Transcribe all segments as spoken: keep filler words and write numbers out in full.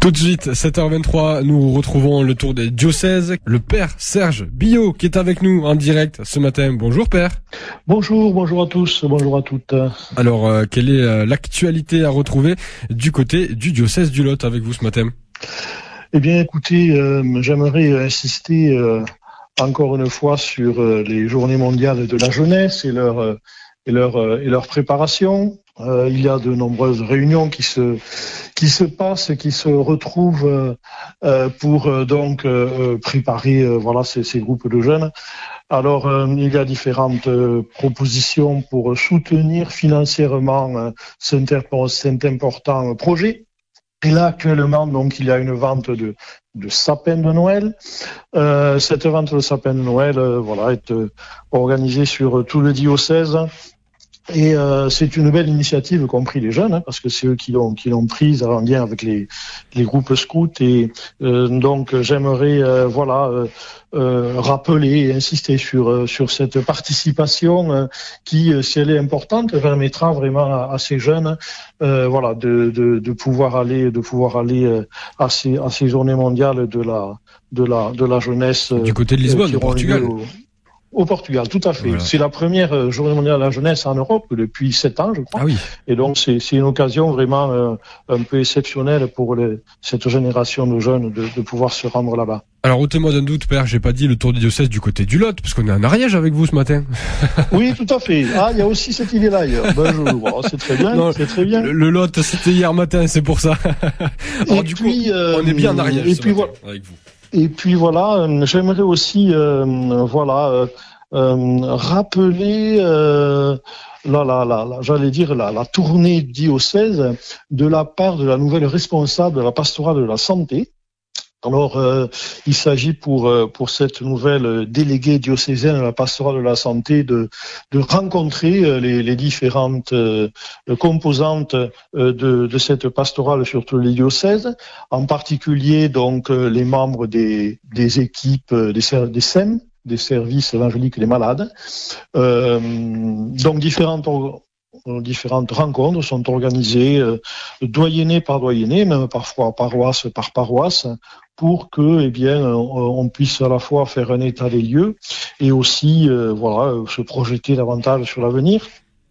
Tout de suite, sept heures vingt-trois, nous retrouvons le tour des diocèses. Le père Serge Billot qui est avec nous en direct ce matin. Bonjour père. Bonjour, bonjour à tous, bonjour à toutes. Alors, euh, quelle est euh, l'actualité à retrouver du côté du diocèse du Lot avec vous ce matin? Eh bien écoutez, euh, j'aimerais insister euh, encore une fois sur euh, les journées mondiales de la jeunesse et leur, euh, et leur, euh, et leur préparation. Euh, il y a de nombreuses réunions qui se qui se passent, qui se retrouvent euh, euh, pour euh, donc euh, préparer euh, voilà ces, ces groupes de jeunes. Alors euh, il y a différentes euh, propositions pour soutenir financièrement euh, cet, cet important projet. Et là actuellement donc il y a une vente de de sapins de Noël. Euh, cette vente de sapins de Noël euh, voilà est euh, organisée sur tout le diocèse. Et euh, c'est une belle initiative, compris les jeunes, hein, parce que c'est eux qui l'ont qui l'ont prise en lien avec les les groupes scouts. Et euh, donc j'aimerais euh, voilà euh, euh, rappeler et insister sur euh, sur cette participation euh, qui, si elle est importante, permettra vraiment à, à ces jeunes euh, voilà de, de de pouvoir aller de pouvoir aller euh, à ces à ces journées mondiales de la de la de la jeunesse du côté de Lisbonne, euh, au Portugal. Au, Au Portugal, tout à fait. Voilà. C'est la première journée mondiale de la jeunesse en Europe depuis sept ans, je crois. Ah oui. Et donc, c'est, c'est une occasion vraiment euh, un peu exceptionnelle pour les, cette génération de jeunes de, de pouvoir se rendre là-bas. Alors, ôtez-moi d'un doute, père, j'ai pas dit le tour du diocèse du côté du Lot, parce qu'on est en Ariège avec vous ce matin. Oui, tout à fait. Ah, il y a aussi cette idée-là ailleurs. Ben, je, bon, c'est très bien, non, c'est très bien. Le, le Lot, c'était hier matin, c'est pour ça. Alors, et du puis, coup, euh, on est bien en Ariège et ce puis, matin, voilà. avec vous. Et puis voilà, j'aimerais aussi, euh, voilà, euh, Euh, rappeler euh, la, la, la, la, j'allais dire la, la tournée diocèse de la part de la nouvelle responsable de la pastorale de la santé. Alors, euh, il s'agit pour pour cette nouvelle déléguée diocésaine à la pastorale de la santé de de rencontrer les, les différentes euh, composantes euh, de de cette pastorale sur tous les diocèses, en particulier donc les membres des des équipes des des S E M, des services évangéliques des malades. Euh, donc différentes différentes rencontres sont organisées euh, doyenné par doyenné, même parfois paroisse par paroisse, pour que eh bien on, on puisse à la fois faire un état des lieux et aussi euh, voilà se projeter davantage sur l'avenir.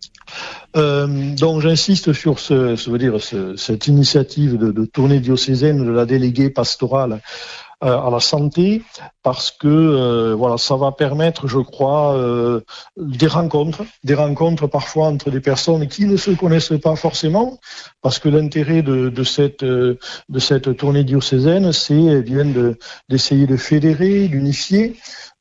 Euh, donc j'insiste sur ce, ça veut dire ce, cette initiative de, de tournée diocésaine de la déléguée pastorale à la santé, parce que euh, voilà, ça va permettre, je crois, euh, des rencontres, des rencontres parfois entre des personnes qui ne se connaissent pas forcément, parce que l'intérêt de, de cette de cette tournée diocésaine, c'est eh bien de, d'essayer de fédérer, d'unifier.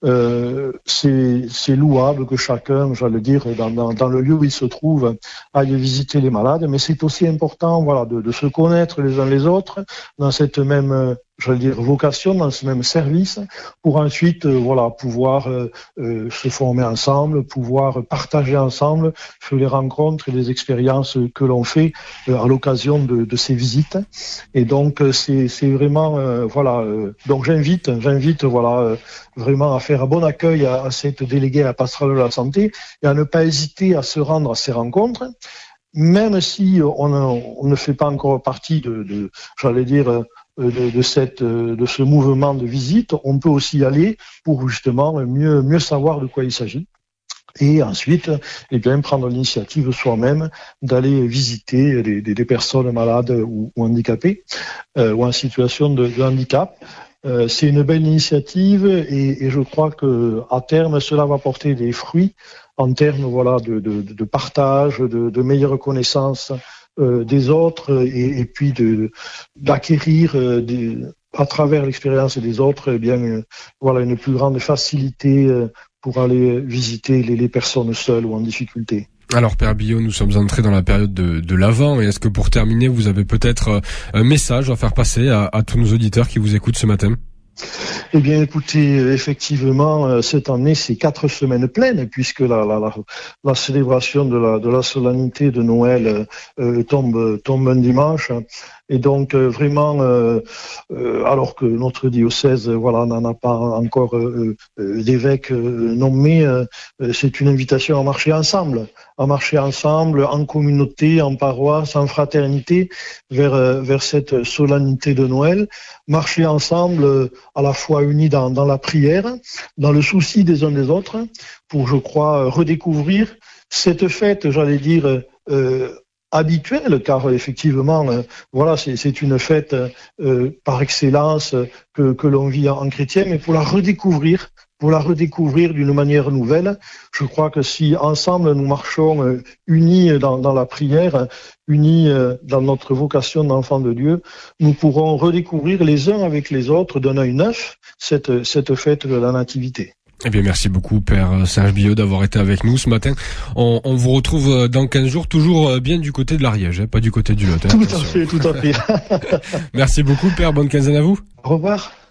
Euh, c'est, c'est louable que chacun, j'allais dire, dans, dans, dans le lieu où il se trouve, aille visiter les malades, mais c'est aussi important, voilà, de, de se connaître les uns les autres dans cette même, j'allais dire, vocation, dans ce même service, pour ensuite, euh, voilà, pouvoir euh, euh, se former ensemble, pouvoir partager ensemble sur les rencontres et les expériences que l'on fait euh, à l'occasion de, de ces visites. Et donc, euh, c'est, c'est vraiment, euh, voilà, euh, donc j'invite, j'invite, voilà, euh, vraiment à faire un bon accueil à, à cette déléguée à la pastorale de la santé et à ne pas hésiter à se rendre à ces rencontres, même si on, on ne fait pas encore partie de, de j'allais dire, de, de cette, de ce mouvement de visite. On peut aussi y aller pour justement mieux, mieux savoir de quoi il s'agit. Et ensuite, eh bien, prendre l'initiative soi-même d'aller visiter des, des, des personnes malades ou, ou handicapées euh, ou en situation de, de handicap. Euh, c'est une belle initiative et, et je crois que à terme cela va porter des fruits en termes voilà de, de, de partage, de, de meilleure connaissance euh, des autres et, et puis de d'acquérir euh, des, à travers l'expérience des autres eh bien euh, voilà une plus grande facilité euh, pour aller visiter les, les personnes seules ou en difficulté. Alors Père Billot, nous sommes entrés dans la période de, de l'Avent et est-ce que pour terminer vous avez peut-être un message à faire passer à, à tous nos auditeurs qui vous écoutent ce matin? Eh bien, écoutez, effectivement, cette année, c'est quatre semaines pleines, puisque la, la, la, la célébration de la, de la solennité de Noël euh, tombe, tombe un dimanche. Et donc euh, vraiment, euh, euh, alors que notre diocèse, voilà, n'en a pas encore euh, euh, d'évêque euh, nommé, euh, c'est une invitation à marcher ensemble, à marcher ensemble, en communauté, en paroisse, en fraternité, vers euh, vers cette solennité de Noël, marcher ensemble, euh, à la fois unis dans dans la prière, dans le souci des uns des autres, pour, je crois, redécouvrir cette fête, j'allais dire, euh, habituelle, car effectivement, euh, voilà, c'est, c'est une fête euh, par excellence que, que l'on vit en, en chrétien, mais pour la redécouvrir, pour la redécouvrir d'une manière nouvelle. Je crois que si ensemble nous marchons euh, unis dans, dans la prière, unis euh, dans notre vocation d'enfant de Dieu, nous pourrons redécouvrir les uns avec les autres d'un œil neuf cette, cette fête de la Nativité. Eh bien, merci beaucoup, Père Serge Billot, d'avoir été avec nous ce matin. On, on vous retrouve dans quinze jours, toujours bien du côté de l'Ariège, hein, pas du côté du Lot. Hein, tout attention. à fait, tout à fait. Merci beaucoup, Père. Bonne quinzaine à vous. Au revoir.